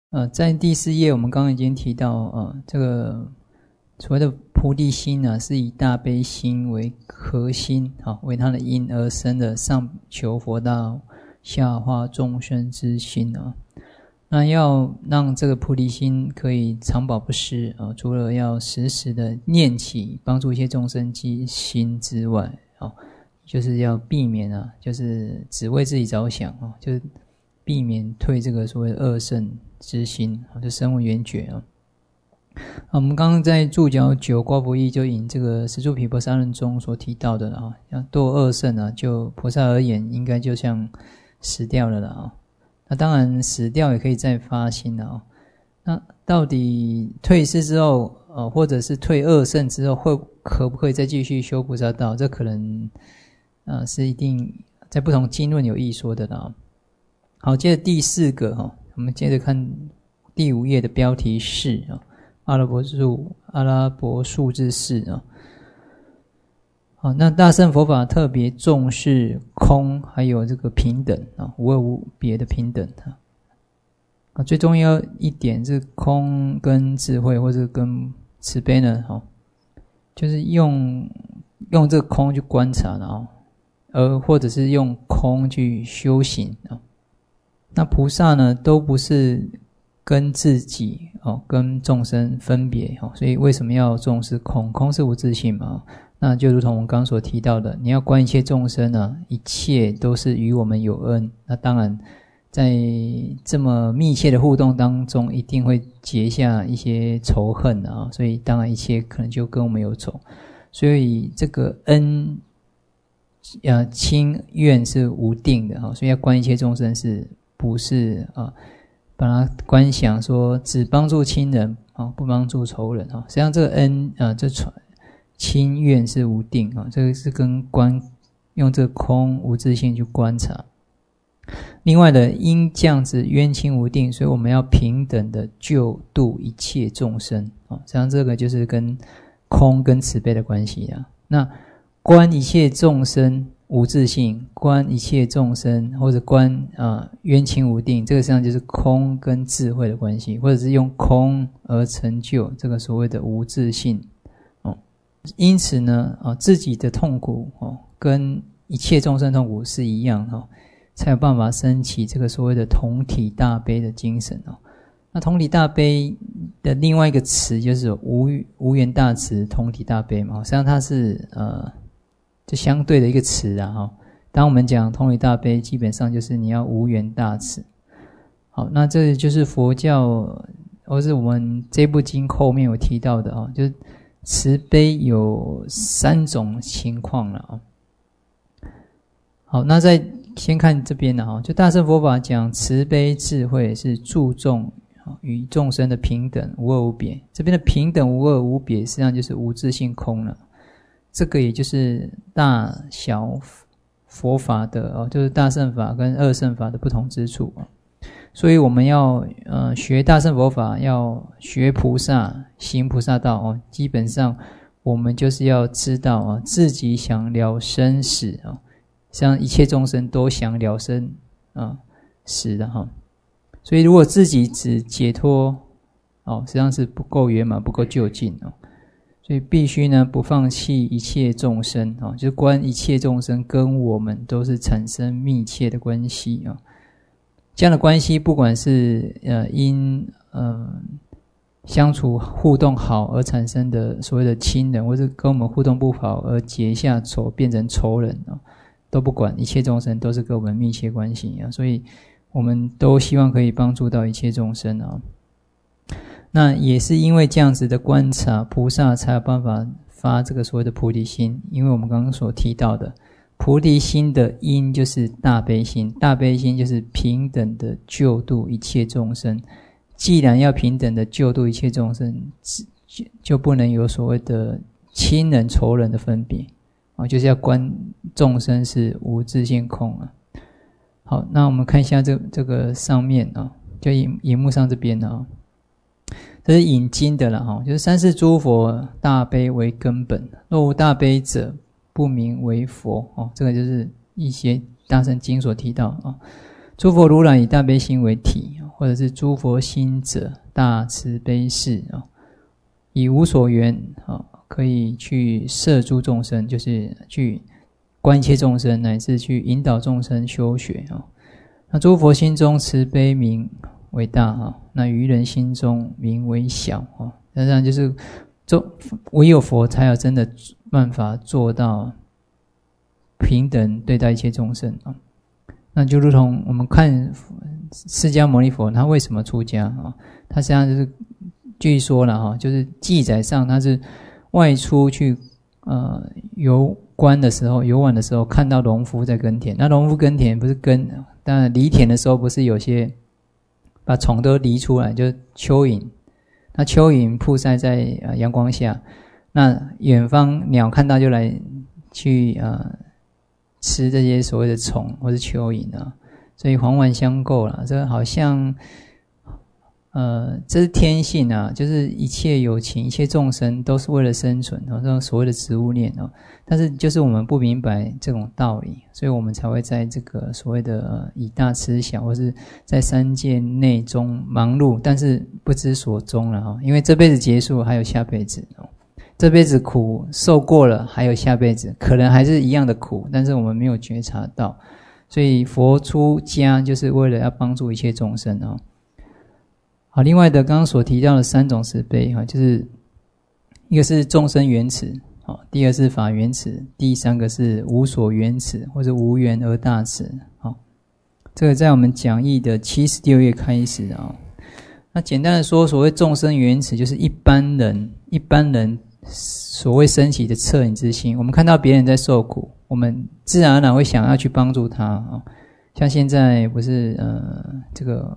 在第4页我们刚刚已经提到，这个所谓的菩提心呢，是以大悲心为核心，为它的因而生的上求佛道，下化众生之心啊。那要让这个菩提心可以长保不失除了要时时的念起帮助一切众生之心之外，就是要避免就是只为自己着想就是避免退这个所谓的恶圣之心，就声闻缘觉我们刚刚在注脚9瓜佛义就引这个十住毗婆沙论中所提到的要堕恶圣就菩萨而言，应该就像死掉了啦那当然死掉也可以再发心那到底退世之后或者是退恶圣之后可不可以再继续修菩萨道，这可能是一定在不同经论有异说的啦好，接着第4个我们接着看第5页的标题是阿拉伯数字4好，那大乘佛法特别重视空还有这个平等无二无别的平等最重要一点是空跟智慧或者跟慈悲呢就是用这个空去观察或者是用空去修行那菩萨呢都不是跟自己跟众生分别所以为什么要重视空？空是无自性嘛那就如同我们刚刚所提到的，你要观一切众生一切都是与我们有恩，那当然在这么密切的互动当中一定会结下一些仇恨所以当然一切可能就跟我们有仇，所以这个恩亲怨是无定的所以要观一切众生是不是把它观想说只帮助亲人不帮助仇人实际上这个恩这亲怨是无定这个是跟用这个空无自性去观察。另外的因这样子冤亲无定，所以我们要平等的救度一切众生实际上这个就是跟空跟慈悲的关系那观一切众生无自性，观一切众生或者观冤亲无定，这个实际上就是空跟智慧的关系，或者是用空而成就这个所谓的无自性因此呢自己的痛苦跟一切众生痛苦是一样才有办法升起这个所谓的同体大悲的精神那同体大悲的另外一个词就是无缘大慈同体大悲嘛实际上它是就相对的一个词当我们讲同体大悲基本上就是你要无缘大慈好，那这就是佛教或是我们这部经后面有提到的就是慈悲有3种情况了好，那再先看这边就大乘佛法讲慈悲智慧是注重与众生的平等无二无别，这边的平等无二无别实际上就是无自性空了，这个也就是大小佛法的就是大乘法跟二乘法的不同之处所以我们要学大乘佛法，要学菩萨行菩萨道基本上我们就是要知道自己想了生死像一切众生都想了生死的所以如果自己只解脱实际上是不够圆满不够究竟所以必须呢不放弃一切众生就是观一切众生跟我们都是产生密切的关系这样的关系不管是因相处互动好而产生的所谓的亲人，或是跟我们互动不好而结下仇变成仇人都不管，一切众生都是跟我们密切关系所以我们都希望可以帮助到一切众生那也是因为这样子的观察，菩萨才有办法发这个所谓的菩提心，因为我们刚刚所提到的菩提心的因就是大悲心，大悲心就是平等的救度一切众生，既然要平等的救度一切众生，就不能有所谓的亲人仇人的分别就是要观众生是无自性空好，那我们看一下这个上面就荧幕上这边这是引经的了就是三世诸佛大悲为根本，若无大悲者不名为佛这个就是一些大乘经所提到诸佛如来以大悲心为体， 或者是诸佛心者大慈悲事以无所缘可以去摄诸众生，就是去观一切众生，乃至去引导众生修学那诸佛心中慈悲名为大那于人心中名为小当然就是唯有佛才有真的办法做到平等对待一切众生那就如同我们看释迦牟尼佛他为什么出家他实际上就是据说了就是记载上他是外出去游观的时候，游玩的时候看到农夫在耕田，那农夫耕田不是当然犁田的时候不是有些把虫都犁出来，就是蚯蚓，那蚯蚓曝晒在阳光下，那远方鸟看到就来去吃这些所谓的虫或是蚯蚓所以环环相扣啦，这个好像这是天性就是一切有情一切众生都是为了生存这种所谓的植物念但是就是我们不明白这种道理，所以我们才会在这个所谓的以大吃小，或是在三界内中忙碌，但是不知所终了因为这辈子结束还有下辈子这辈子苦受过了，还有下辈子可能还是一样的苦，但是我们没有觉察到，所以佛出家就是为了要帮助一切众生好，另外的刚刚所提到的3种慈悲就是一个是众生缘慈第二是法缘慈，第三个是无所缘慈，或者无缘而大慈这个在我们讲义的76页开始那简单的说，所谓众生缘慈就是一般人所谓升起的恻隐之心，我们看到别人在受苦，我们自然而然会想要去帮助他像现在不是这个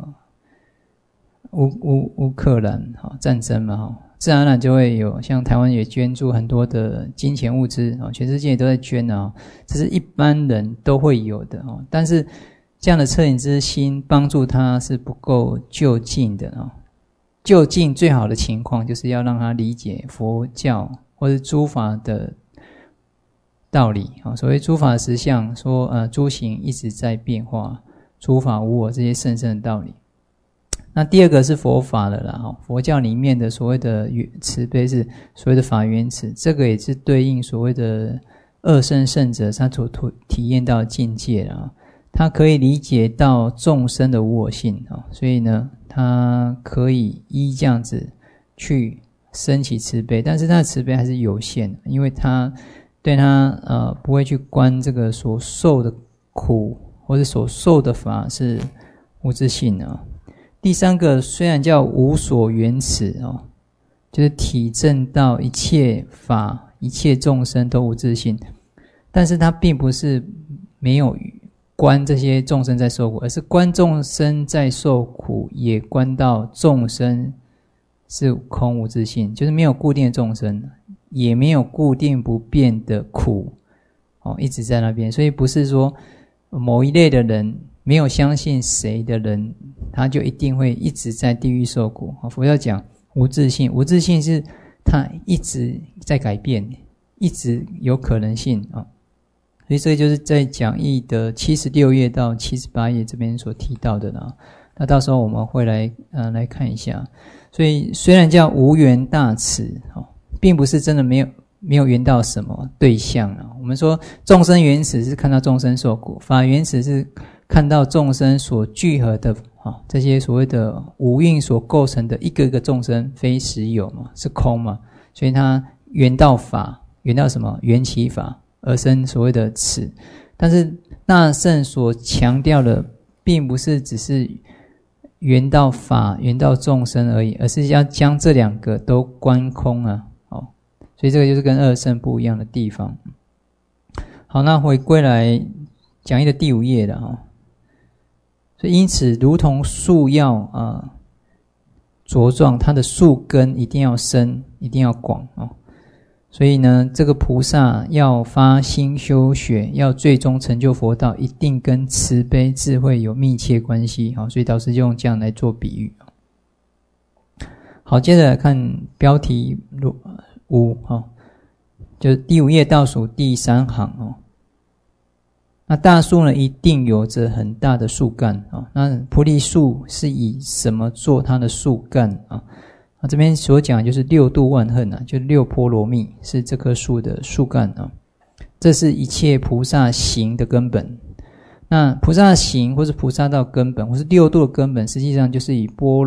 乌克兰战争嘛自然而然就会有像台湾也捐助很多的金钱物资全世界都在捐这是一般人都会有的但是这样的恻隐之心帮助他是不够就近的就近最好的情况就是要让他理解佛教或是诸法的道理所谓诸法实相说诸行一直在变化，诸法无我，这些甚深的道理。那第二个是佛法的啦佛教里面的所谓的慈悲是所谓的法缘慈，这个也是对应所谓的二圣圣者他所体验到的境界啦他可以理解到众生的无我性所以呢他可以依这样子去升起慈悲，但是他的慈悲还是有限的，因为他对他不会去观这个所受的苦或者所受的法是无自性第三个虽然叫无所缘慈就是体证到一切法一切众生都无自性，但是他并不是没有观这些众生在受苦，而是观众生在受苦，也观到众生是空无自性，就是没有固定的众生，也没有固定不变的苦一直在那边。所以不是说某一类的人没有相信谁的人他就一定会一直在地狱受苦佛教讲无自性，无自性是他一直在改变，一直有可能性所以这就是在讲义的76页到78页这边所提到的啦。那到时候我们会来看一下。所以虽然叫无缘大慈并不是真的没有缘到什么对象我们说众生缘慈是看到众生受苦，法缘慈是看到众生所聚合的这些所谓的五蕴所构成的一个一个众生非实有嘛，是空嘛，所以它缘到法，缘到什么？缘起法而生所谓的慈。但是大圣所强调的并不是只是缘到法缘到众生而已，而是要将这两个都观空所以这个就是跟二圣不一样的地方。好，那回归来讲义的第5页了所以因此如同树要茁壮，它的树根一定要深，一定要广所以呢这个菩萨要发心修学，要最终成就佛道，一定跟慈悲智慧有密切关系所以导师就用这样来做比喻。好，接着来看标题5就是第5页倒数第3行那大树呢，一定有着很大的树干啊。那菩提树是以什么做它的树干啊？这边所讲的就是六度万恨啊，就六波罗蜜是这棵树的树干啊。这是一切菩萨行的根本。那菩萨行或是菩萨道根本，或是六度的根本，实际上就是以般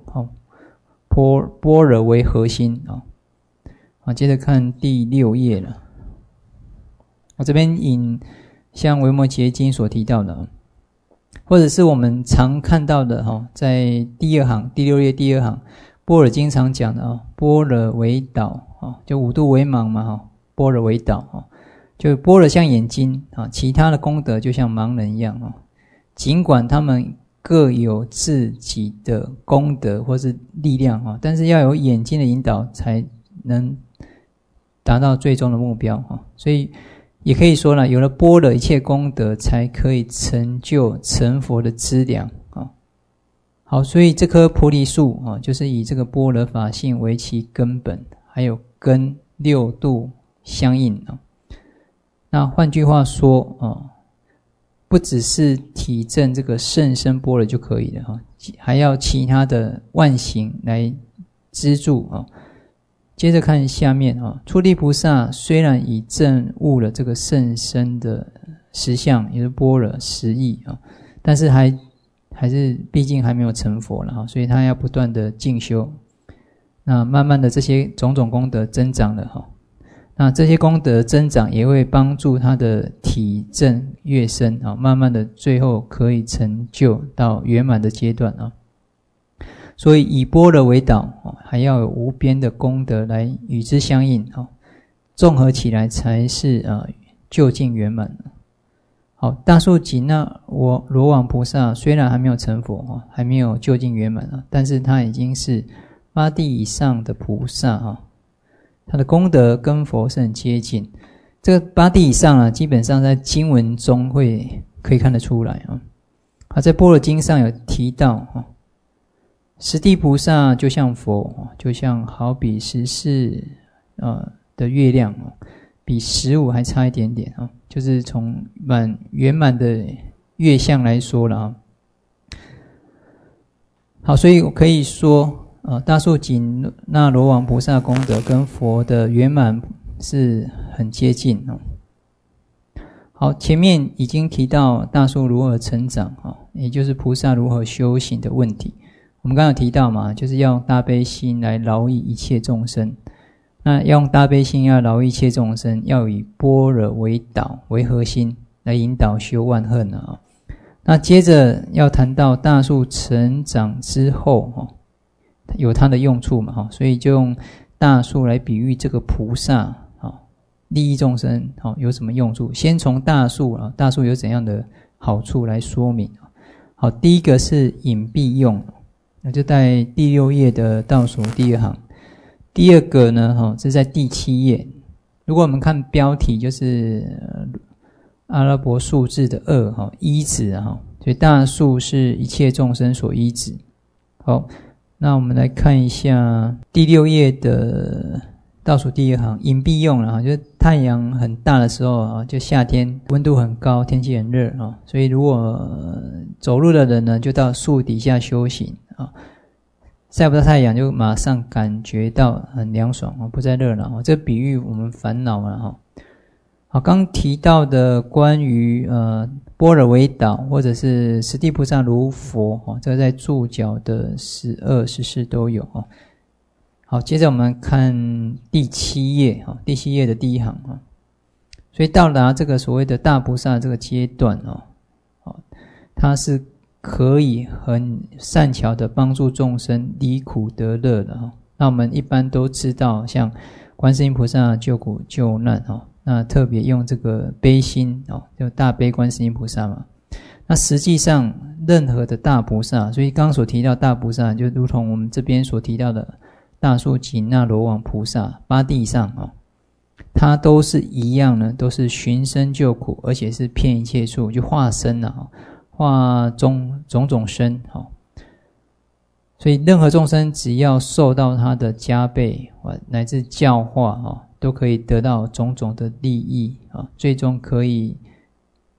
若为核心啊。好，接着看第6页了。我这边引像维摩诘经所提到的，或者是我们常看到的在第2行第6页第2行，般若经常讲的般若为导就五度为盲嘛般若为导就般若像眼睛其他的功德就像盲人一样尽管他们各有自己的功德或是力量但是要有眼睛的引导才能达到最终的目标所以也可以说了，有了般若一切功德才可以成就成佛的资粮好，所以这棵菩提树就是以这个般若法性为其根本，还有跟六度相应那换句话说不只是体证这个甚深般若就可以了还要其他的万行来资助接着看下面初地菩萨虽然已证悟了这个甚深的实相，也就是般若实义但是还是毕竟还没有成佛了所以他要不断的进修。那慢慢的这些种种功德增长了那这些功德增长也会帮助他的体证越深慢慢的最后可以成就到圆满的阶段所以以般若为导还要有无边的功德来与之相应综合起来才是究竟圆满好，大树紧那罗网菩萨虽然还没有成佛还没有究竟圆满但是他已经是8地以上的菩萨他的功德跟佛是很接近。这个8地以上基本上在经文中可以看得出来在般若经上有提到十地菩萨就像佛就像好比14的月亮比15还差一点点就是从圆满的月相来说了好，所以我可以说大树紧那罗王菩萨功德跟佛的圆满是很接近好，前面已经提到大树如何成长也就是菩萨如何修行的问题。我们刚刚有提到嘛，就是要用大悲心来饶益一切众生。那要用大悲心要饶益一切众生，要以般若为导为核心来引导修万恨那接着要谈到大树成长之后有它的用处嘛所以就用大树来比喻这个菩萨利益众生有什么用处。先从大树大树有怎样的好处来说明好，第一个是隐蔽用，那就在第6页的倒数第2行。第二个呢是在第7页。如果我们看标题就是阿拉伯数字的2依止所以大树是一切众生所依止。好，那我们来看一下第6页的倒数第2行，隐蔽用了就是太阳很大的时候就夏天温度很高，天气很热所以如果走路的人呢就到树底下修行晒不到太阳就马上感觉到很凉爽不再热了这比喻我们烦恼了好，刚提到的关于般若为导或者是十地菩萨如佛这个在注脚的12、14都有好，接着我们看第7页第7页的第1行所以到达这个所谓的大菩萨这个阶段它是可以很善巧的帮助众生离苦得乐的那我们一般都知道像观世音菩萨救苦救难那特别用这个悲心就大悲观世音菩萨嘛。那实际上任何的大菩萨，所以刚刚所提到大菩萨就如同我们这边所提到的大树紧那罗网菩萨8地以上它都是一样呢，都是寻声救苦，而且是遍一切处就化身化种种身所以任何众生只要受到他的加倍乃至教化都可以得到种种的利益最终可以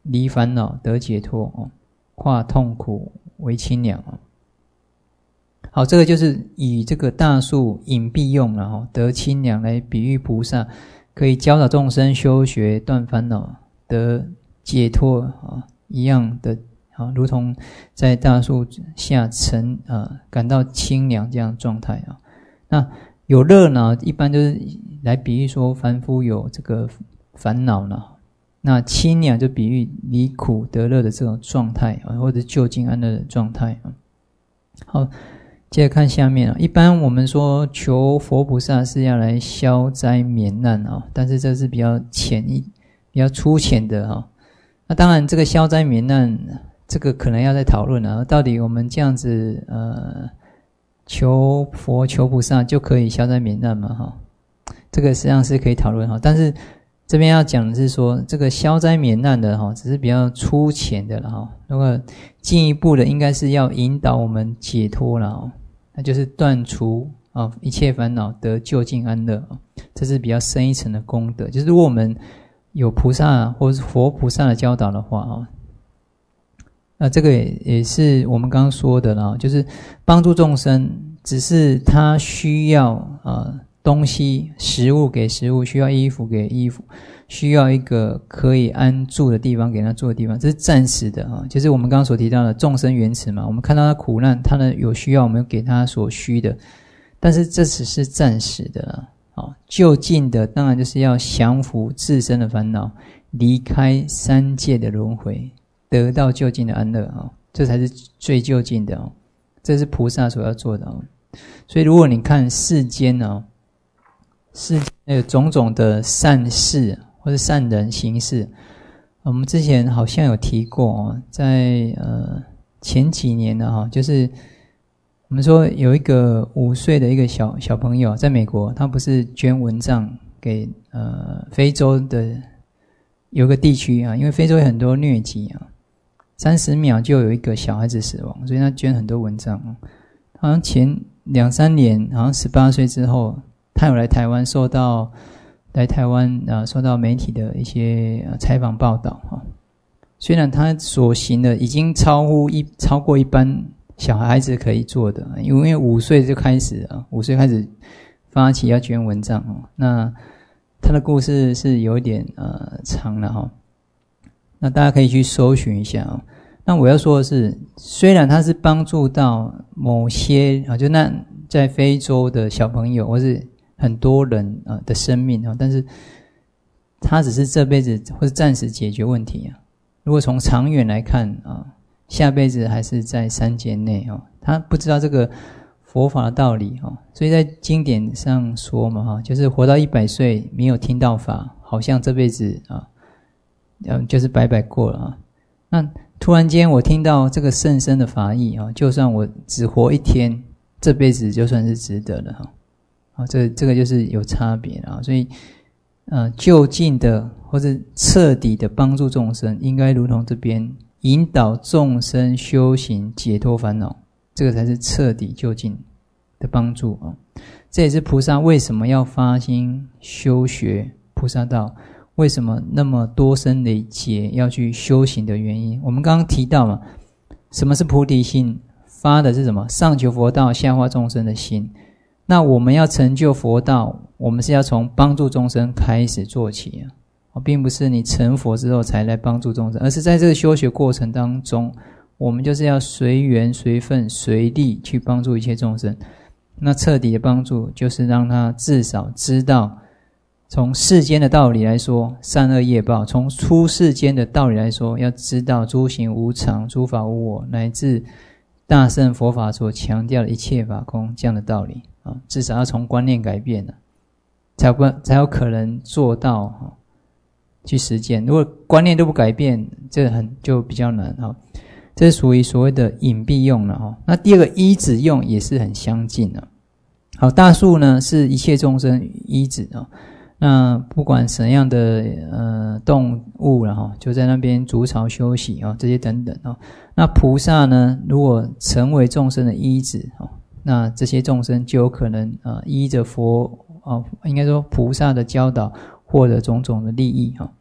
离烦恼得解脱化痛苦为清凉好，这个就是以这个大树隐蔽用了得清凉来比喻菩萨可以教导众生修学断烦恼得解脱一样的如同在大树下感到清凉这样的状态那有乐呢，一般就是来比喻说凡夫有这个烦恼呢。那清凉就比喻离苦得乐的这种状态或者就近安乐的状态好，接着看下面一般我们说求佛菩萨是要来消灾免难但是这是比较比较粗浅的那当然这个消灾免难这个可能要再讨论到底我们这样子求佛求菩萨就可以消灾免难吗这个实际上是可以讨论但是这边要讲的是说这个消灾免难的只是比较粗浅的了如果进一步的应该是要引导我们解脱了那就是断除一切烦恼得究竟安乐这是比较深一层的功德，就是如果我们有菩萨或是佛菩萨的教导的话那这个也是我们刚刚说的啦，就是帮助众生只是他需要东西食物给食物，需要衣服给衣服，需要一个可以安住的地方给他住的地方，这是暂时的就是我们刚刚所提到的众生缘起嘛，我们看到他苦难，他的有需要我们给他所需的，但是这只是暂时的就近的当然就是要降服自身的烦恼，离开三界的轮回，得到究竟的安乐这才是最究竟的这是菩萨所要做的所以如果你看世间世间有种种的善事或者善人行事，我们之前好像有提过在前几年就是我们说有一个5岁的一个小朋友在美国，他不是捐蚊帐给非洲的有个地区因为非洲有很多疟疾30秒就有一个小孩子死亡，所以他捐很多蚊帐好像前2-3年好像18岁之后他有来台湾受到媒体的一些采访报道虽然他所行的已经超过一般小孩子可以做的，因为5岁就开始5岁开始发起要捐蚊帐那他的故事是有点长了那大家可以去搜寻一下那我要说的是，虽然他是帮助到某些就那在非洲的小朋友或是很多人的生命但是他只是这辈子或是暂时解决问题如果从长远来看下辈子还是在三界内他不知道这个佛法的道理所以在经典上说嘛就是活到100岁没有听到法，好像这辈子就是白白过了那突然间我听到这个甚深的法义就算我只活1天，这辈子就算是值得了这个就是有差别所以就近的或是彻底的帮助众生，应该如同这边引导众生修行解脱烦恼，这个才是彻底就近的帮助这也是菩萨为什么要发心修学菩萨道，为什么那么多生累劫要去修行的原因。我们刚刚提到嘛，什么是菩提心？发的是什么？上求佛道，下化众生的心。那我们要成就佛道，我们是要从帮助众生开始做起并不是你成佛之后才来帮助众生，而是在这个修学过程当中，我们就是要随缘随分随力去帮助一切众生。那彻底的帮助就是让他至少知道，从世间的道理来说善恶业报，从出世间的道理来说要知道诸行无常，诸法无我，乃至大乘佛法所强调的一切法空这样的道理至少要从观念改变才有可能做到去实践。如果观念都不改变，这就比较难这是属于所谓的隐蔽用了那第二个依止用也是很相近好，大树呢是一切众生依止那不管怎样的动物了就在那边筑巢休息这些等等那菩萨呢如果成为众生的依止那这些众生就有可能依着佛应该说菩萨的教导获得种种的利益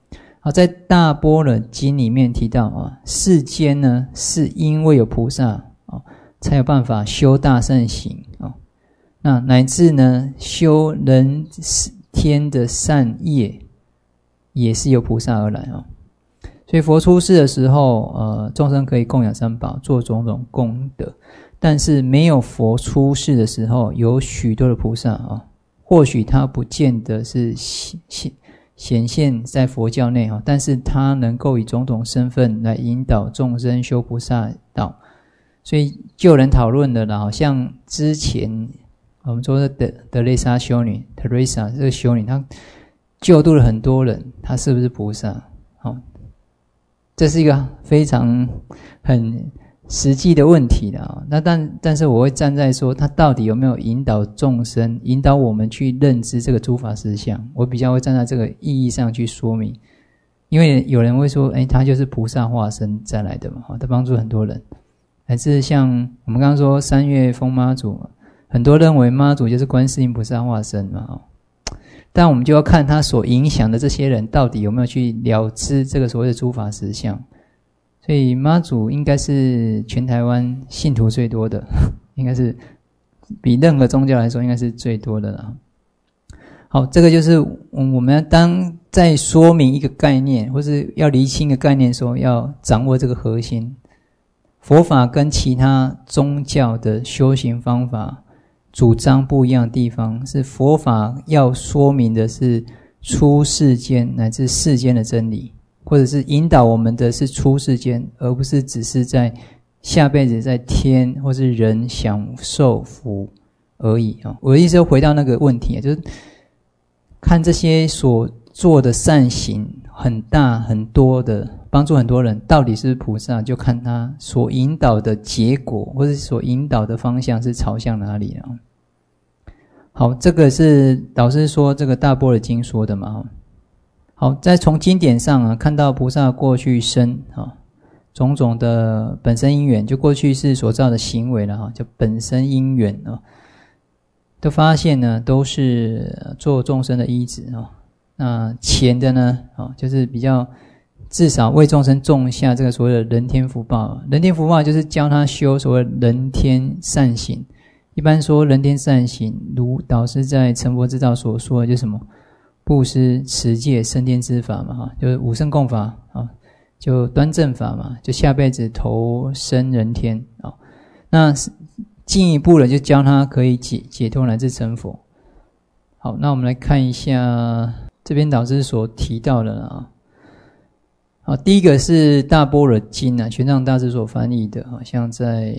好，在大般若经里面提到啊，世间呢是因为有菩萨啊，才有办法修大乘行啊，那乃至呢修人天的善业，也是由菩萨而来啊。所以佛出世的时候，众生可以供养三宝，做种种功德。但是没有佛出世的时候，有许多的菩萨啊，或许他不见得是显现在佛教内，但是他能够以种种身份来引导众生修菩萨道。所以就有人讨论的啦，好像之前我们说的德蕾莎修女 Teresa 这个修女，她救度了很多人，她是不是菩萨？这是一个非常很实际的问题的。那但是我会站在说，他到底有没有引导众生，引导我们去认知这个诸法实相，我比较会站在这个意义上去说明。因为有人会说，他就是菩萨化身再来的嘛，他帮助很多人。还是像我们刚刚说三月封妈祖，很多认为妈祖就是观世音菩萨化身嘛，但我们就要看他所影响的这些人到底有没有去了知这个所谓的诸法实相。所以妈祖应该是全台湾信徒最多的，应该是比任何宗教来说应该是最多的啦。好，这个就是我们当在说明一个概念或是要厘清一个概念的时候，要掌握这个核心。佛法跟其他宗教的修行方法主张不一样的地方，是佛法要说明的是出世间乃至世间的真理，或者是引导我们的是出世间，而不是只是在下辈子在天或是人享受福而已。我的意思又回到那个问题，就是看这些所做的善行很大很多的帮助很多人，到底是不是菩萨，就看他所引导的结果或是所引导的方向是朝向哪里了。好，这个是导师说这个大般若经说的嘛。好，再从经典上看到菩萨过去生种种的本身因缘，就过去世所造的行为了叫本身因缘都发现呢都是做众生的依止那前的呢就是比较至少为众生种下这个所谓的人天福报。人天福报就是教他修所谓人天善行。一般说人天善行，如导师在成佛之道所说的就是什么布施、持戒、升天之法嘛，就是五乘共法就端正法嘛，就下辈子投生人天那进一步的就教他可以解脱乃至成佛。好，那我们来看一下这边导师所提到的好，第一个是大般若经玄奘大师所翻译的，好像在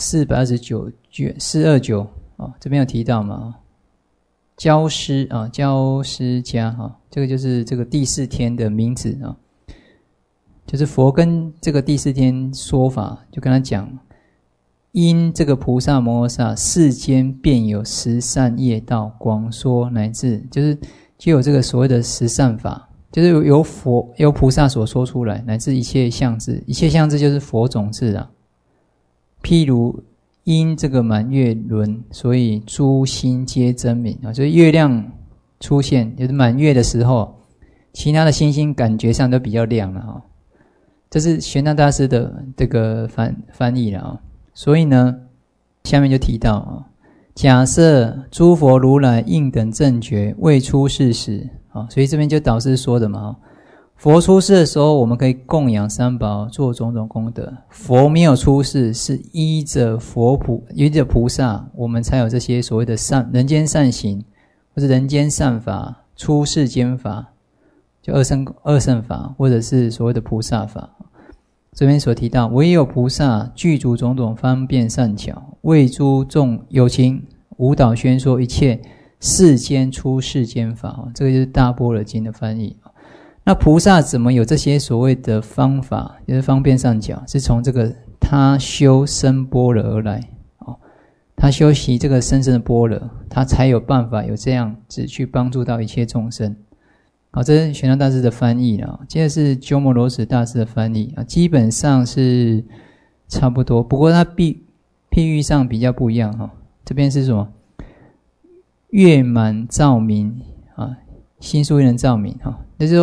429卷429这边有提到嘛，教师教师家这个就是这个第四天的名字就是佛跟这个第四天说法，就跟他讲，因这个菩萨摩诃萨世间便有十善业道，广说乃至就有这个所谓的十善法，就是由菩萨所说出来，乃至一切相智，一切相智就是佛种智譬如因这个满月轮，所以诸星皆真明所以月亮出现就是满月的时候，其他的星星感觉上都比较亮了这是玄奘大师的这个翻译了所以呢下面就提到假设诸佛如来应等正觉未出世时所以这边就导师说的嘛佛出世的时候我们可以供养三宝，做种种功德。佛没有出世，是依着菩萨，我们才有这些所谓的人间善行，或是人间善法、出世间法，就二乘法，或者是所谓的菩萨法。这边所提到，唯有菩萨具足种种方便善巧，为诸众有情无导宣说一切世间出世间法。这个就是大般若经的翻译。那菩萨怎么有这些所谓的方法，就是方便善巧，是从这个他修生般若而来他修习这个深深的般若，他才有办法有这样子去帮助到一切众生这是玄奘大师的翻译接着是鸠摩罗什大师的翻译基本上是差不多，不过他譬喻上比较不一样这边是什么月满照明心术亦能照明就是说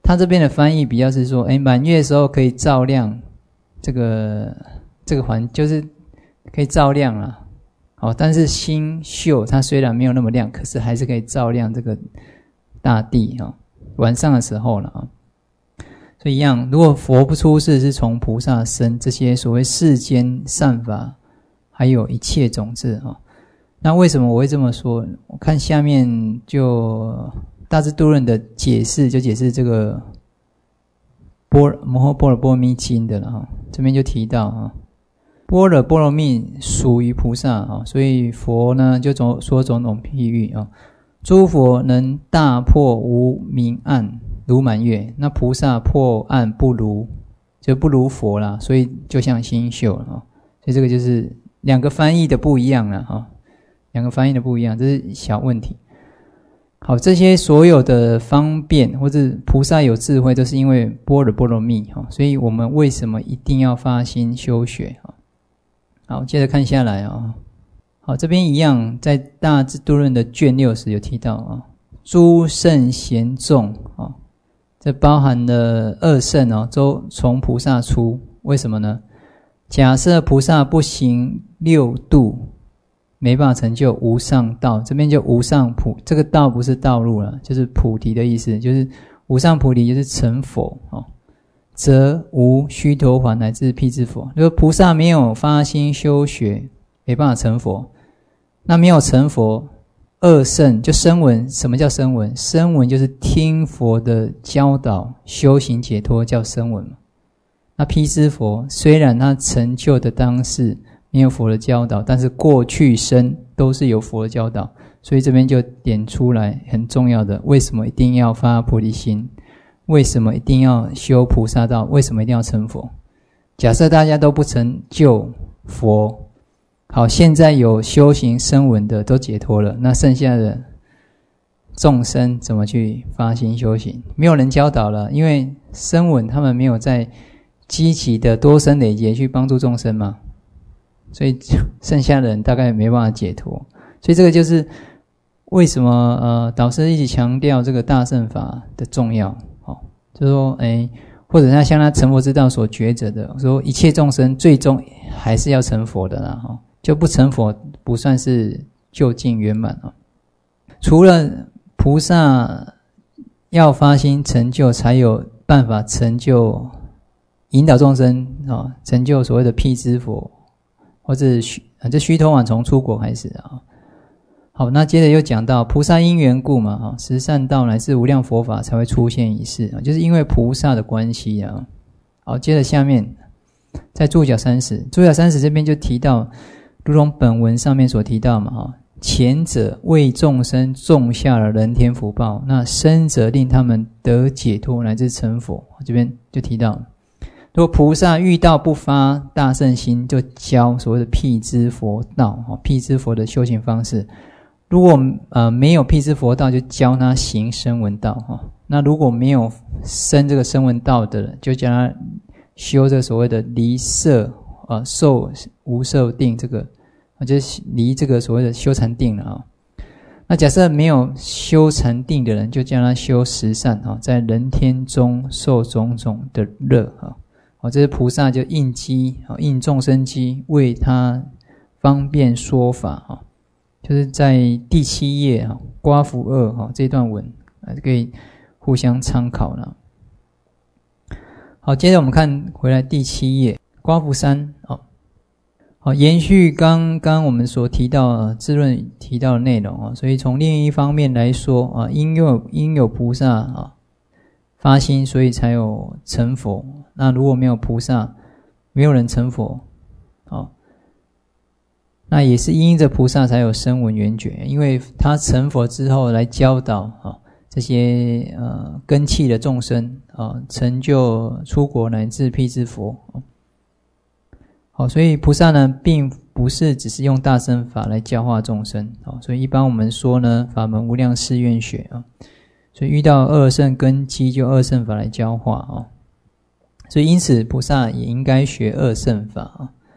他这边的翻译比较是说，满月的时候可以照亮这个就是可以照亮啦。但是星宿它虽然没有那么亮，可是还是可以照亮这个大地晚上的时候了所以一样，如果佛不出世是从菩萨生，这些所谓世间善法还有一切种子那为什么我会这么说？我看下面就大智度论的解释，就解释这个摩诃般若波罗蜜经的了这边就提到般若波罗蜜属于菩萨所以佛呢就说种种譬喻诸佛能大破无明暗如满月，那菩萨破暗不如佛啦，所以就像星宿所以这个就是两个翻译的不一样了两个翻译的不一样，这是小问题。好，这些所有的方便或者菩萨有智慧，都是因为般若波罗蜜所以我们为什么一定要发心修学好，接着看下来好，这边一样，在大智度论的卷60有提到诸圣贤众这包含了二圣都从菩萨出，为什么呢？假设菩萨不行六度，没办法成就无上道，这边就无上菩，这个道不是道路了，就是菩提的意思，就是无上菩提就是成佛则无须陀洹乃至辟支佛。如果菩萨没有发心修学，没办法成佛，那没有成佛，二圣就声闻。什么叫声闻？声闻就是听佛的教导修行解脱叫声闻嘛。那辟支佛虽然他成就的当世没有佛的教导，但是过去生都是有佛的教导，所以这边就点出来很重要的，为什么一定要发菩提心，为什么一定要修菩萨道，为什么一定要成佛。假设大家都不成就佛，好，现在有修行声闻的都解脱了，那剩下的众生怎么去发心修行？没有人教导了，因为声闻他们没有在积极的多生累劫去帮助众生嘛，所以剩下的人大概没办法解脱。所以这个就是为什么导师一直强调这个大乘法的重要就是说或者他像他成佛之道所抉择的，说一切众生最终还是要成佛的啦就不成佛不算是究竟圆满除了菩萨要发心成就，才有办法成就引导众生成就所谓的辟支佛，或者这须陀洹从出国开始好，那接着又讲到菩萨因缘故嘛十善道乃至无量佛法才会出现一世就是因为菩萨的关系好，接着下面在注脚30这边就提到如同本文上面所提到嘛前者为众生种下了人天福报，那生者令他们得解脱乃至成佛。这边就提到如果菩萨遇到不发大乘心，就教所谓的辟支佛道辟支佛的修行方式。如果没有辟支佛道，就教他行声闻道那如果没有生这个声闻道的人，就教他修这个所谓的离色受无受定，这个就是离这个所谓的修禅定了那假设没有修禅定的人，就教他修十善在人天中受种种的乐这是菩萨就应机应众生机，为他方便说法就是在第7页刮符2这段文可以互相参考了。好，接着我们看回来第7页刮符3好，延续刚刚我们所提到智论提到的内容所以从另一方面来说因有菩萨发心，所以才有成佛。那如果没有菩萨，没有人成佛那也是因着菩萨才有声闻缘觉，因为他成佛之后来教导这些根器的众生成就出国乃至辟支佛好，所以菩萨呢并不是只是用大乘法来教化众生所以一般我们说呢法门无量誓愿学所以遇到二乘根基就二乘法来教化所以因此菩萨也应该学二乘法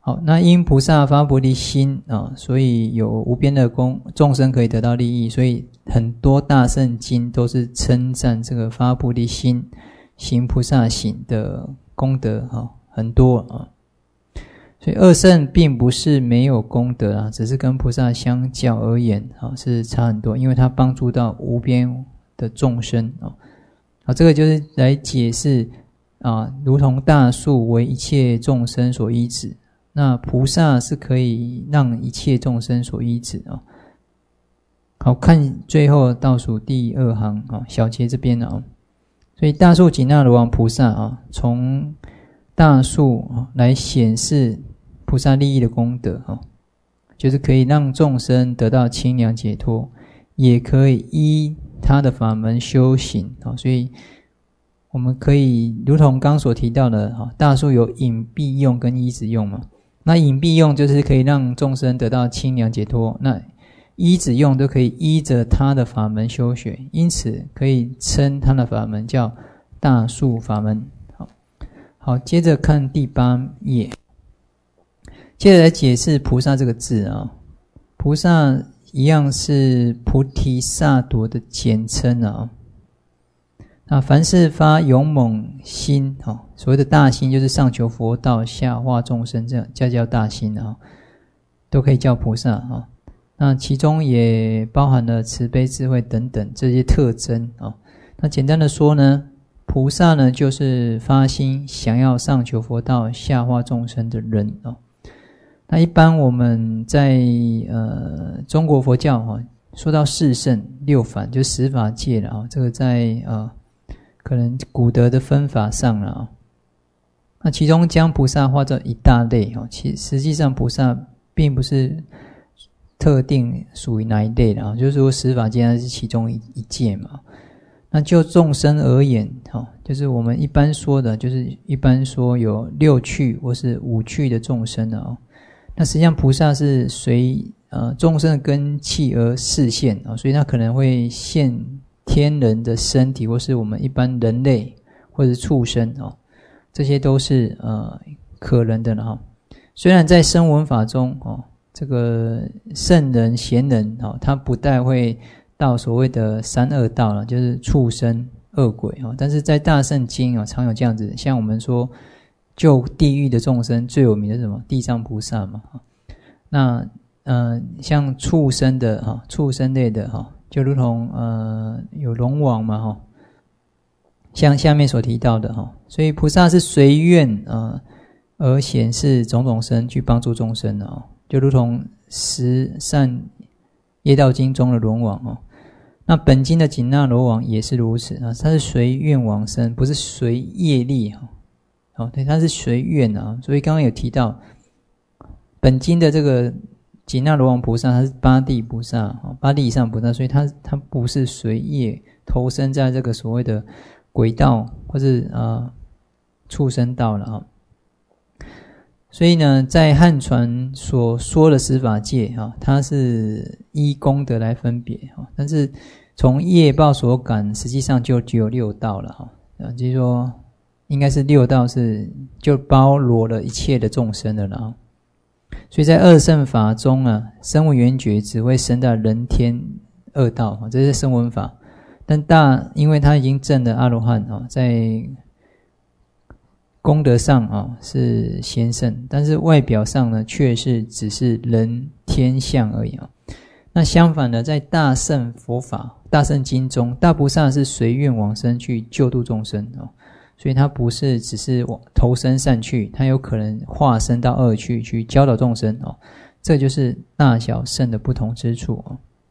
好，那因菩萨发菩提心啊，所以有无边的众生可以得到利益，所以很多大乘经都是称赞这个发菩提心、行菩萨行的功德啊，很多啊。所以二乘并不是没有功德啊，只是跟菩萨相较而言啊，是差很多，因为它帮助到无边的众生啊。好，这个就是来解释啊，如同大树为一切众生所依止。那菩萨是可以让一切众生所依止啊。好，看最后倒数第2行啊，小节这边啊。所以大树紧那罗王菩萨啊，从大树来显示菩萨利益的功德啊，就是可以让众生得到清凉解脱，也可以依他的法门修行啊。所以我们可以如同刚所提到的啊，大树有隐蔽用跟依止用嘛。那隐蔽用就是可以让众生得到清凉解脱，那依止用都可以依着他的法门修学，因此可以称他的法门叫大树法门。好，接着看第8页，接着来解释菩萨这个字啊。菩萨一样是菩提萨埵的简称啊。那凡是发勇猛心，所谓的大心就是上求佛道，下化众生，这样叫大心啊，都可以叫菩萨啊。那其中也包含了慈悲、智慧等等这些特征啊。那简单的说呢，菩萨呢就是发心想要上求佛道，下化众生的人啊。那一般我们在中国佛教啊，说到四圣六凡，就十法界了啊。这个在可能古德的分法上了啊。那其中将菩萨划作一大类啊，实际上菩萨并不是特定属于哪一类的啊，就是说十法界是其中一界嘛。那就众生而言就是我们一般说的，就是一般说有6趣或是5趣的众生啊。那实际上菩萨是随众生的根器而示现啊，所以他可能会现天人的身体，或是我们一般人类或者畜生这些都是可能的了虽然在声闻法中这个圣人贤人他不但会到所谓的三恶道了，就是畜生恶鬼但是在大乘经常有这样子，像我们说救地狱的众生最有名的是什么？地藏菩萨嘛。那像畜生的畜生类的就如同有龙王嘛像下面所提到的所以菩萨是随愿而显示种种身去帮助众生的就如同十善业道经中的龙王那本经的紧那罗王也是如此他是随愿往生，不是随业力对，他是随愿所以刚刚有提到本经的这个紧那罗王菩萨，他是八地菩萨八地以上菩萨，所以他不是随业投身在这个所谓的鬼道或是畜生道了所以呢，在汉传所说的十法界它是依功德来分别但是从业报所感，实际上就只有6道了就是说应该是6道就包罗了一切的众生的了所以在二乘法中声闻缘觉只会生到人天2道这是声闻法，但因为他已经证了阿罗汉在功德上是贤圣，但是外表上呢却是只是人天相而已那相反的，在大乘佛法大乘经中，大菩萨是随愿往生去救度众生所以他不是只是投身善趣，他有可能化身到恶趣去教导众生这就是大小乘的不同之处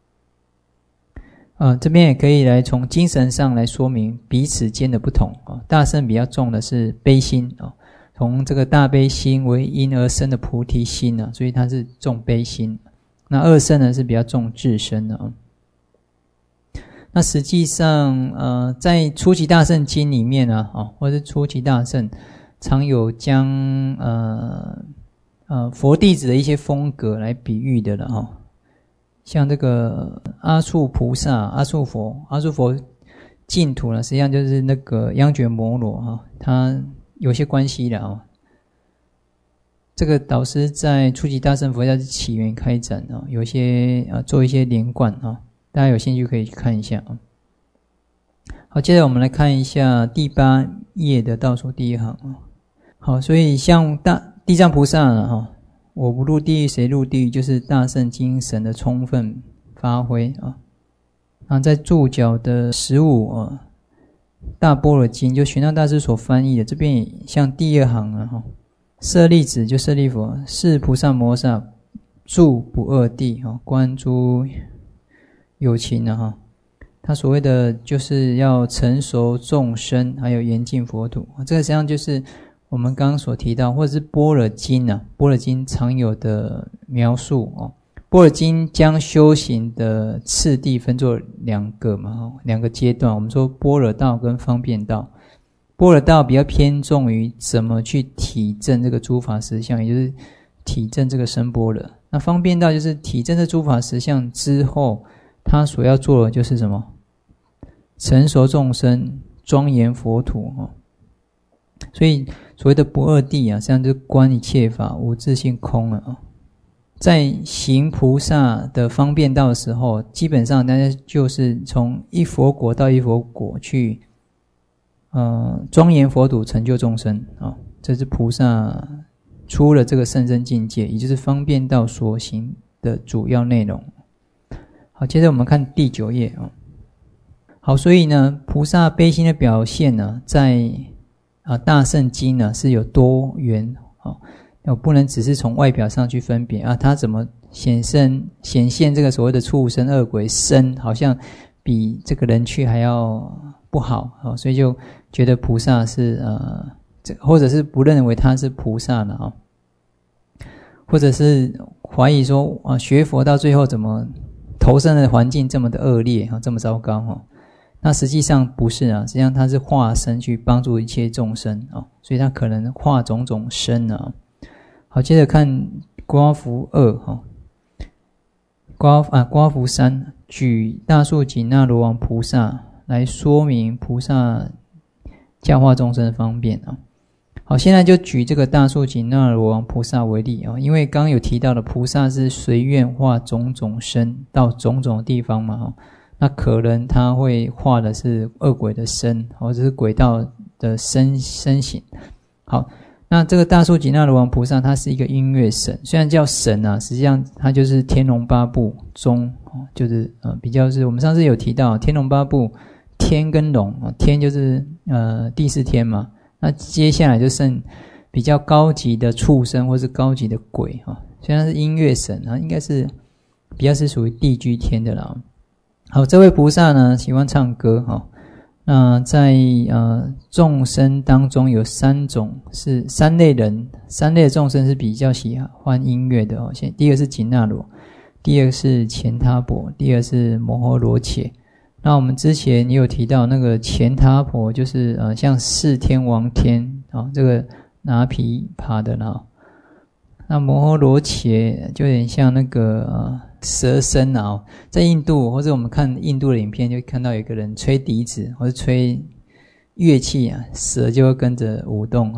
这边也可以来从精神上来说明彼此间的不同大乘比较重的是悲心从这个大悲心为因而生的菩提心所以它是重悲心。那二乘呢是比较重智身那实际上在初期大乘经里面或者是初期大乘常有将佛弟子的一些风格来比喻的了像这个阿阇菩萨、阿阇佛净土呢，实际上就是那个央觉摩罗他有些关系的这个导师在初级大乘佛教起源开展啊，有些做一些连贯啊，大家有兴趣可以去看一下啊。好，接着我们来看一下第8页的倒数第一行啊。好，所以像地藏菩萨呢我不入地狱谁入地狱，就是大乘精神的充分发挥啊。然后在注脚的15大般若经就玄奘大师所翻译的，这边像第2行了舍利子就舍利佛，是菩萨摩萨住不二地观诸有情他所谓的就是要成熟众生，还有严净佛土。这个实际上就是我们刚刚所提到，或者是般若经般若经常有的描述般若经将修行的次第分作2个阶段。我们说般若道跟方便道。般若道比较偏重于怎么去体证这个诸法实相，也就是体证这个生般若。那方便道就是体证这诸法实相之后，他所要做的就是什么？成熟众生，庄严佛土所以所谓的不二地实际上就是观一切法无自性空了在行菩萨的方便道的时候，基本上大家就是从一佛果到一佛果去庄严佛土成就众生这是菩萨出了这个甚深境界，也就是方便道所行的主要内容。好，接着我们看第9页好，所以呢，菩萨悲心的表现呢，在大乘经呢是有多元不能只是从外表上去分别它怎么显现这个所谓的畜生恶鬼身，好像比这个人去还要不好所以就觉得菩萨是或者是不认为他是菩萨了或者是怀疑说学佛到最后怎么投生的环境这么的恶劣这么糟糕那实际上不是实际上他是化身去帮助一切众生所以他可能化种种身好，接着看刮福2刮福3举大树紧那罗王菩萨来说明菩萨教化众生的方便好，现在就举这个大树紧那罗王菩萨为例因为刚刚有提到的菩萨是随愿化种种身到种种地方嘛那可能他会化的是恶鬼的身或者是鬼道的身形。好，那这个大树紧那罗王菩萨他是一个音乐神，虽然叫神实际上他就是天龙八部中就是比较是我们上次有提到天龙八部天跟龙天就是第4天嘛，那接下来就剩比较高级的畜生或是高级的鬼虽然是音乐神应该是比较是属于地居天的啦。好，这位菩萨呢喜欢唱歌那在众生当中有3类人，3类的众生是比较喜欢音乐的第一个是紧那罗，第二个是乾闥婆，第二是摩诃罗伽。那我们之前也有提到那个乾闥婆就是像4天王天这个拿琵琶的那摩诃罗伽就有点像那个蛇身在印度或者我们看印度的影片就看到有个人吹笛子或者吹乐器蛇就会跟着舞动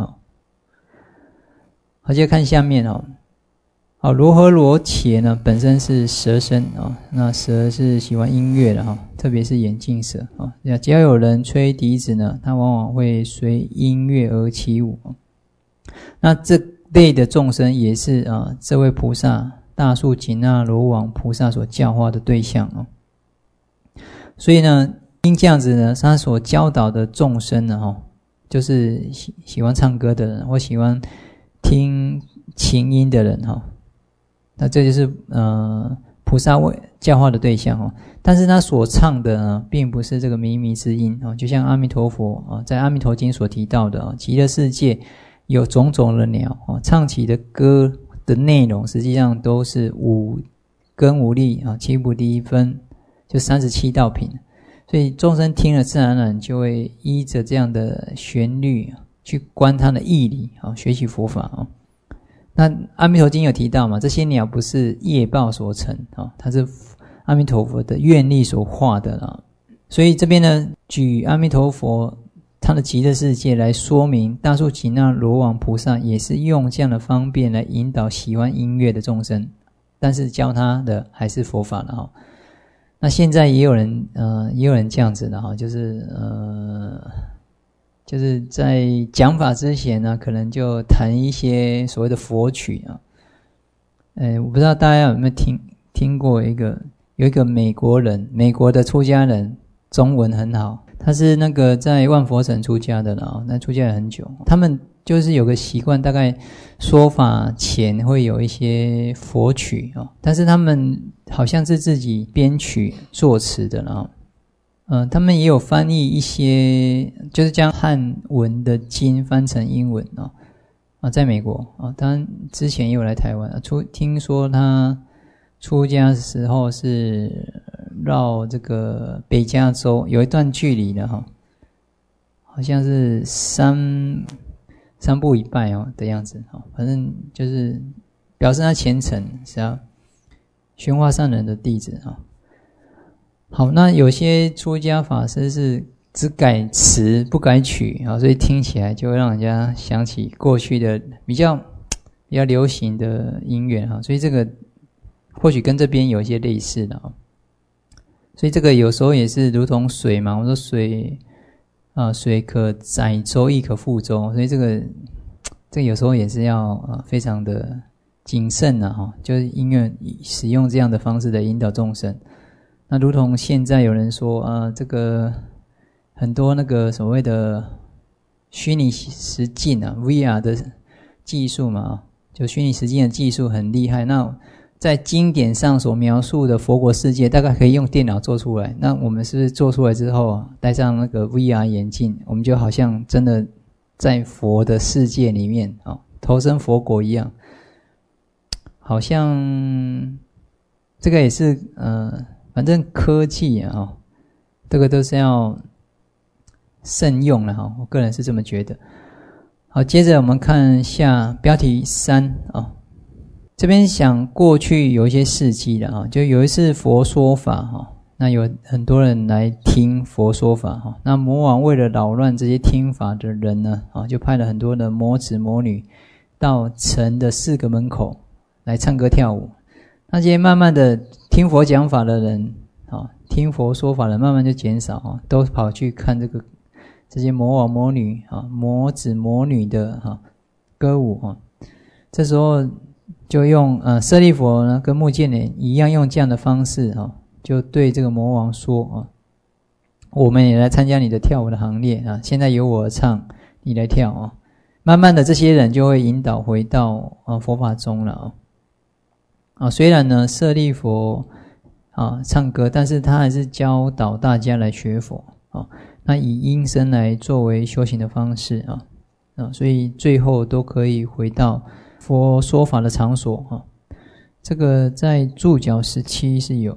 好，接着看下面好，罗诃罗伽呢本身是蛇身那蛇是喜欢音乐的特别是眼镜蛇只要有人吹笛子呢，它往往会随音乐而起舞那这类的众生也是这位菩萨大树紧那罗王菩萨所教化的对象所以呢，因这样子呢，他所教导的众生呢就是喜欢唱歌的人或喜欢听琴音的人那这就是菩萨教化的对象但是他所唱的呢，并不是这个靡靡之音就像阿弥陀佛在阿弥陀经所提到的极乐世界有种种的鸟唱起的歌的内容实际上都是五根五力七菩提分就37道品，所以众生听了自然而然就会依着这样的旋律去观它的义理学习佛法那阿弥陀经有提到嘛，这些鸟不是业报所成它是阿弥陀佛的愿力所化的所以这边呢举阿弥陀佛他的极乐世界来说明大树紧那罗王菩萨也是用这样的方便来引导喜欢音乐的众生，但是教他的还是佛法了那现在也有人这样子的就是在讲法之前呢，可能就弹一些所谓的佛曲我不知道大家有没有听过有一个美国的出家人，中文很好，他是那个在万佛省出家的那出家也很久。他们就是有个习惯，大概说法前会有一些佛曲但是他们好像是自己编曲作词的他们也有翻译一些，就是将汉文的经翻成英文在美国当然之前也有来台湾听说他出家的时候是绕这个北加州有一段距离的好像是三步一拜的样子反正就是表示他虔诚，是要宣化上人的弟子好，那有些出家法师是只改词不改曲所以听起来就会让人家想起过去的比较流行的音乐所以这个或许跟这边有一些类似的所以这个有时候也是如同水嘛，我说水可载舟亦可覆舟，所以这个有时候也是要非常的谨慎就是音乐使用这样的方式来引导众生。那如同现在有人说这个很多那个所谓的虚拟实境VR 的技术嘛就虚拟实境的技术很厉害，那在经典上所描述的佛国世界大概可以用电脑做出来，那我们是不是做出来之后戴上那个 VR 眼镜，我们就好像真的在佛的世界里面投身佛国一样，好像这个也是反正科技这个都是要慎用了我个人是这么觉得。好，接着我们看下标题3这边想过去有一些事迹的就有一次佛说法那有很多人来听佛说法那魔王为了扰乱这些听法的人呢就派了很多的魔子魔女到城的4个门口来唱歌跳舞。那些慢慢的听佛讲法的人听佛说法的人慢慢就减少都跑去看这些魔王魔女魔子魔女的歌舞这时候就用舍利弗呢跟目犍连一样用这样的方式就对这个魔王说我们也来参加你的跳舞的行列现在由我唱你来跳慢慢的这些人就会引导回到佛法中了虽然呢舍利弗唱歌，但是他还是教导大家来学佛那以音声来作为修行的方式所以最后都可以回到佛说法的场所这个在注脚17是有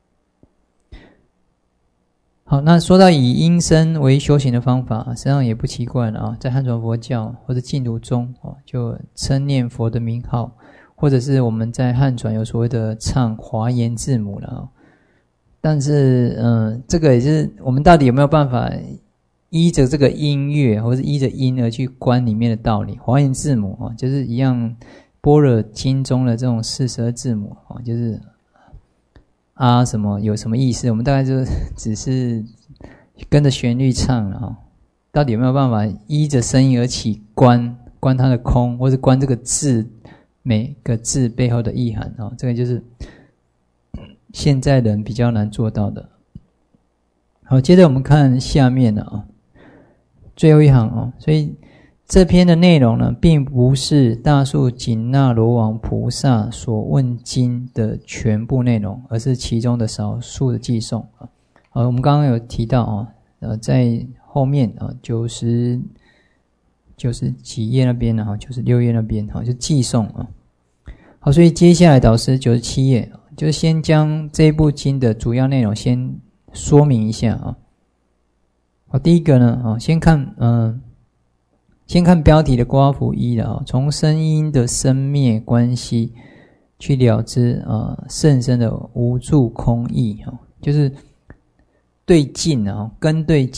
好，那说到以音声为修行的方法实际上也不奇怪了在汉传佛教或者净土中就称念佛的名号，或者是我们在汉传有所谓的唱华严字母了但是这个也是我们到底有没有办法依着这个音乐或是依着音而去观里面的道理。华严字母就是一样般若经中的这种42字母就是什么有什么意思，我们大概就只是跟着旋律唱了到底有没有办法依着声音而起观它的空，或是观这个字每个字背后的意涵这个就是现在人比较难做到的。好，接着我们看下面最后一行所以这篇的内容呢并不是大树紧那罗王菩萨所问经的全部内容，而是其中的少数的寄颂我们刚刚有提到在后面90几页那边96页那边就寄颂好，所以接下来导师97页就先将这部经的主要内容先说明一下第一个呢先看标题的刮符1了从声音的生灭关系去了知甚深的无住空义就是对境跟对境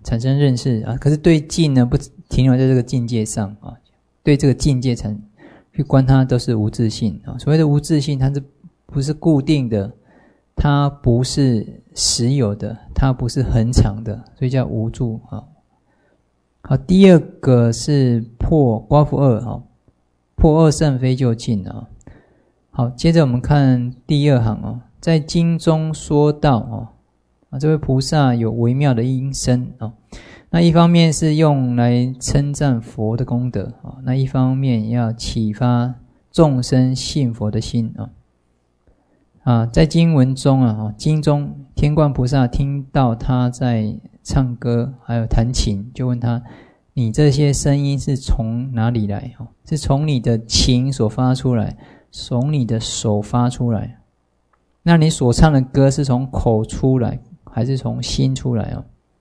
产生认识啊。可是对境呢，不停留在这个境界上啊，对这个境界去观它都是无自性啊。所谓的无自性，它是不是固定的？它不是实有的，它不是恒常的，所以叫无住啊。好，第二个是破刮夫二啊，破二圣非就近啊。好，接着我们看第二行哦，在经中说到哦，这位菩萨有微妙的音声哦。那一方面是用来称赞佛的功德啊，那一方面要启发众生信佛的心啊。在经文中啊，经中天冠菩萨听到他在唱歌还有弹琴，就问他：你这些声音是从哪里来？是从你的琴所发出来，从你的手发出来？那你所唱的歌是从口出来，还是从心出来？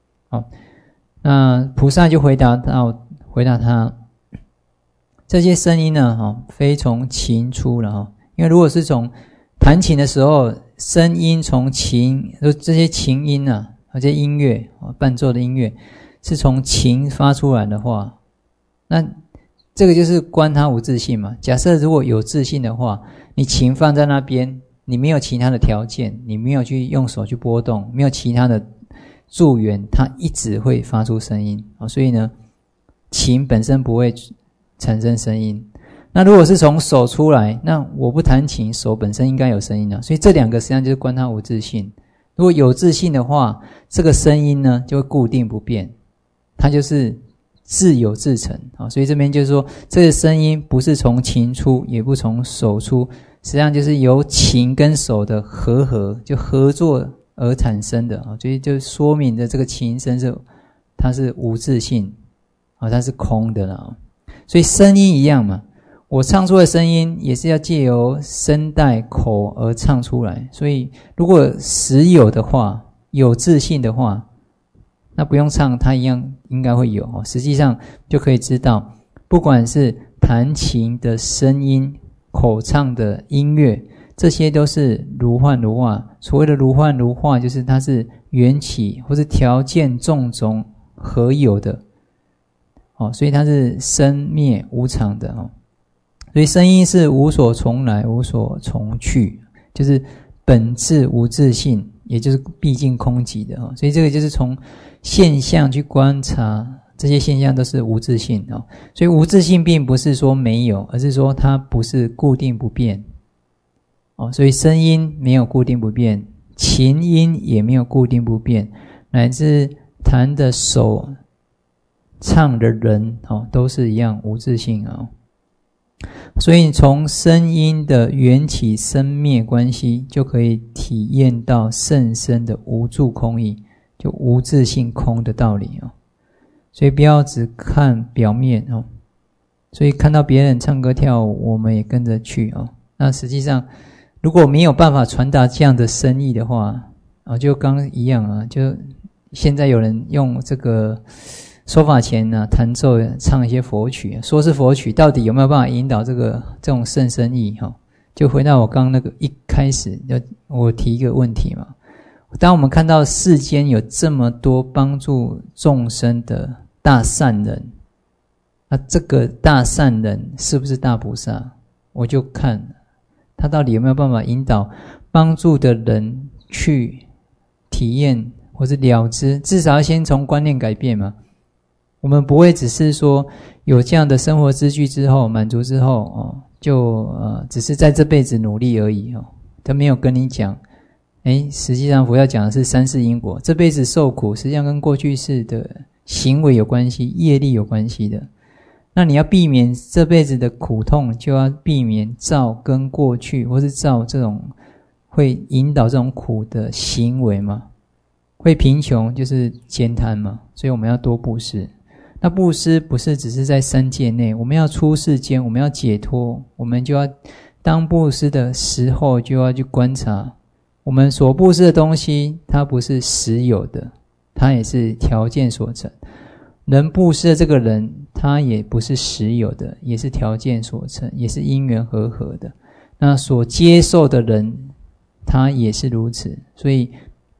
那菩萨就回答他：这些声音呢，非从琴出了因为如果是从弹琴的时候，声音从琴，这些琴音这些音乐伴奏的音乐是从琴发出来的话，那这个就是观它无自性嘛。假设如果有自性的话，你琴放在那边，你没有其他的条件，你没有去用手去拨动，没有其他的助缘，它一直会发出声音所以呢，琴本身不会产生声音。那如果是从手出来，那我不弹琴，手本身应该有声音所以这两个实际上就是观它无自性。如果有自性的话，这个声音呢就会固定不变，它就是自有自成所以这边就是说，这个声音不是从琴出，也不从手出，实际上就是由琴跟手的就合作而产生的所以就说明的这个琴声它是无自性它是空的了所以声音一样嘛，我唱出的声音也是要借由声带口而唱出来，所以如果实有的话，有自性的话，那不用唱它一样应该会有实际上就可以知道，不管是弹琴的声音，口唱的音乐，这些都是如幻如化。所谓的如幻如化，就是它是缘起或是条件种种合有的所以它是生灭无常的所以声音是无所从来无所从去，就是本质无自性，也就是毕竟空寂的所以这个就是从现象去观察，这些现象都是无自性所以无自性并不是说没有，而是说它不是固定不变所以声音没有固定不变，琴音也没有固定不变，乃至弹的手唱的人都是一样无自性所以从声音的缘起生灭关系，就可以体验到甚深的无住空义，就无自性空的道理所以不要只看表面所以看到别人唱歌跳舞，我们也跟着去那实际上如果没有办法传达这样的深意的话就刚刚一样就现在有人用这个说法前弹奏唱一些佛曲，说是佛曲，到底有没有办法引导这种甚深意就回到我刚刚那个一开始我提一个问题嘛，当我们看到世间有这么多帮助众生的大善人，那这个大善人是不是大菩萨？我就看他到底有没有办法引导帮助的人去体验或是了知，至少要先从观念改变嘛。我们不会只是说有这样的生活资具之后满足之后就只是在这辈子努力而已他没有跟你讲实际上佛教讲的是三世因果，这辈子受苦实际上跟过去世的行为有关系，业力有关系的。那你要避免这辈子的苦痛，就要避免造跟过去或是造这种会引导这种苦的行为嘛。会贫穷就是慳贪嘛，所以我们要多布施。那布施不是只是在三界内，我们要出世间，我们要解脱，我们就要当布施的时候就要去观察我们所布施的东西，它不是实有的，它也是条件所成。能布施的这个人，他也不是实有的，也是条件所成，也是因缘和合的。那所接受的人，他也是如此。所以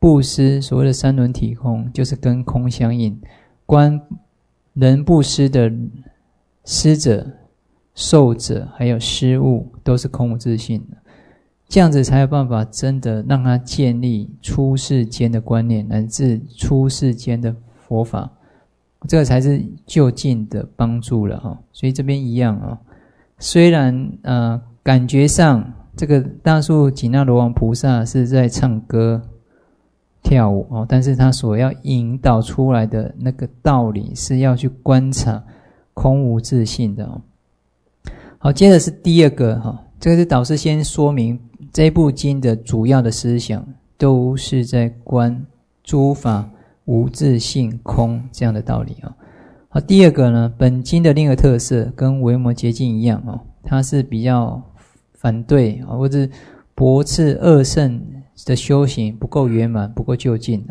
布施所谓的三轮体空，就是跟空相应。观人布施的施者、受者还有施物都是空无自性的，这样子才有办法真的让他建立出世间的观念，乃至出世间的佛法，这个才是就近的帮助了。所以这边一样，虽然感觉上这个大树紧那罗王菩萨是在唱歌跳舞，但是他所要引导出来的那个道理是要去观察空无自性的。好，接着是第二个，这个是导师先说明这部经的主要的思想都是在观诸法无自性空这样的道理。好，第二个呢，本经的另一个特色跟维摩诘经一样，它是比较反对或者驳斥二圣的修行不够圆满，不够就近。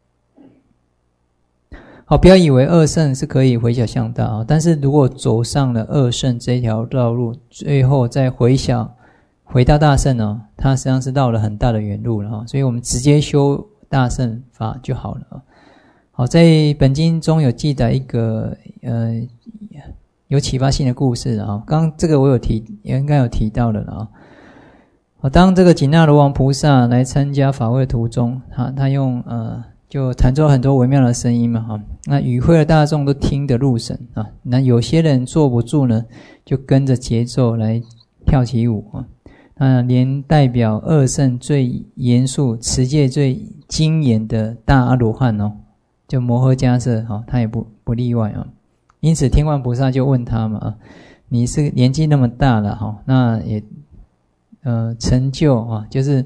好，不要以为二圣是可以回小向大，但是如果走上了二圣这条道路，最后再回到大圣，它实际上是绕了很大的远路了。所以我们直接修大圣法就好了。好，在本经中有记载一个有启发性的故事。刚刚这个我应该有提到了了。好，当这个紧那罗王菩萨来参加法会的途中，他用就弹奏很多微妙的声音嘛，那与会的大众都听得入神啊。那有些人坐不住呢，就跟着节奏来跳起舞啊。那连代表二圣最严肃、持戒最精严的大阿罗汉就摩诃迦叶他也不例外啊。因此天王菩萨就问他嘛，你是年纪那么大了那也成就就是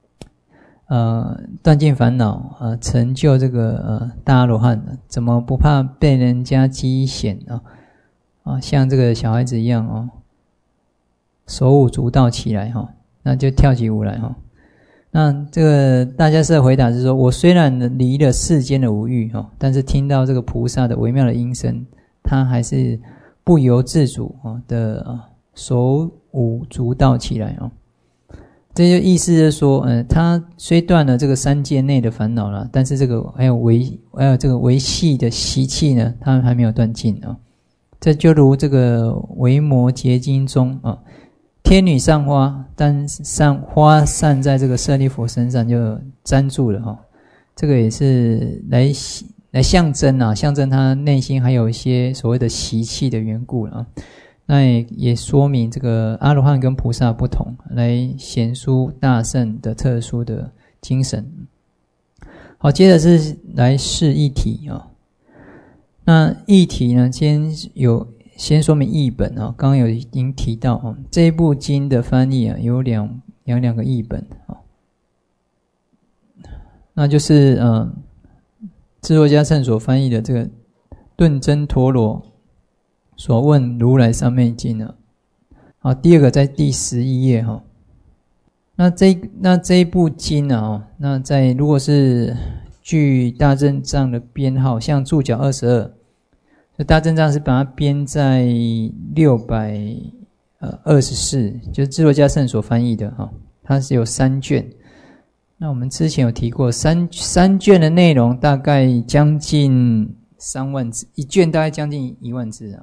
断尽烦恼成就这个大阿罗汉，怎么不怕被人家讥显像这个小孩子一样手舞足蹈起来那就跳起舞来那这个大迦叶回答是说，我虽然离了世间的五欲但是听到这个菩萨的微妙的音声，他还是不由自主的手舞足蹈起来这就意思是说他虽断了这个三界内的烦恼了，但是这个还有这个维系的习气呢，他还没有断尽这就如这个维摩诘经中天女散花，但花散在这个舍利弗身上就粘住了这个也是来象征他内心还有一些所谓的习气的缘故了那也说明这个阿罗汉跟菩萨不同，来显出大圣的特殊的精神。好，接着是来示义体那义体呢，先说明译本刚刚已经提到这一部经的翻译有两个译本那就是智多迦圣所翻译的这个顿真陀罗所问如来三昧经好，第二个在第11页那这一部经那如果是据大正藏的编号，像注脚22，大正藏是把它编在624，就是智多迦圣所翻译的它是有3卷。那我们之前有提过三卷的内容大概将近3万字，一卷大概将近1万字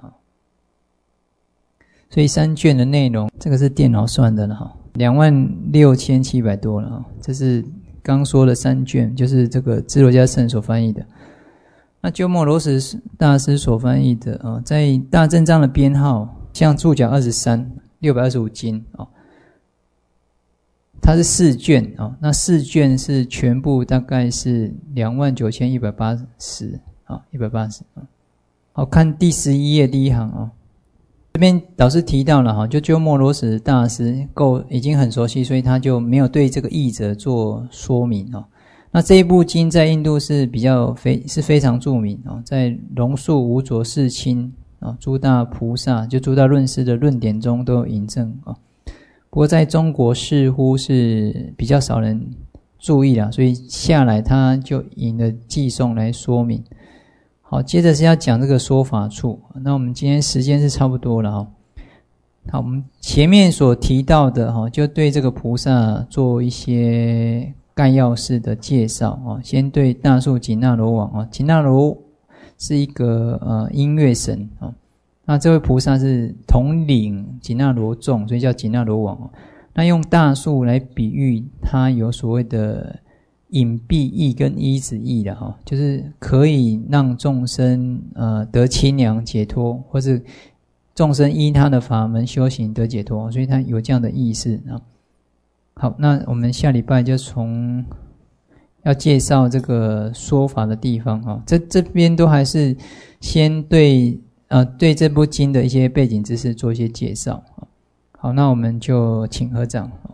所以3卷的内容，这个是电脑算的了26700多了这是刚说的3卷，就是这个智多迦圣所翻译的。那鸠摩罗什大师所翻译的在大正藏的编号，像注脚23 625经它是4卷那4卷是全部大概是29180180好，看第11页第一行这边导师提到了就鸠摩罗什大师已经很熟悉，所以他就没有对这个译者做说明那这一部经在印度是非常著名在龙树、无着、世亲诸大菩萨就诸大论师的论点中都有引证不过在中国似乎是比较少人注意所以下来他就引了偈颂来说明。好，接着是要讲这个说法处。那我们今天时间是差不多了好，我们前面所提到的就对这个菩萨做一些概要式的介绍先对大树紧那罗王紧那罗是一个音乐神那这位菩萨是统领紧那罗众，所以叫紧那罗王那用大树来比喻它有所谓的隐蔽义跟依止义的就是可以让众生得清凉解脱，或是众生依他的法门修行得解脱，所以它有这样的意思好，那我们下礼拜就从要介绍这个说法的地方这边都还是先对这部经的一些背景知识做一些介绍好，那我们就请合掌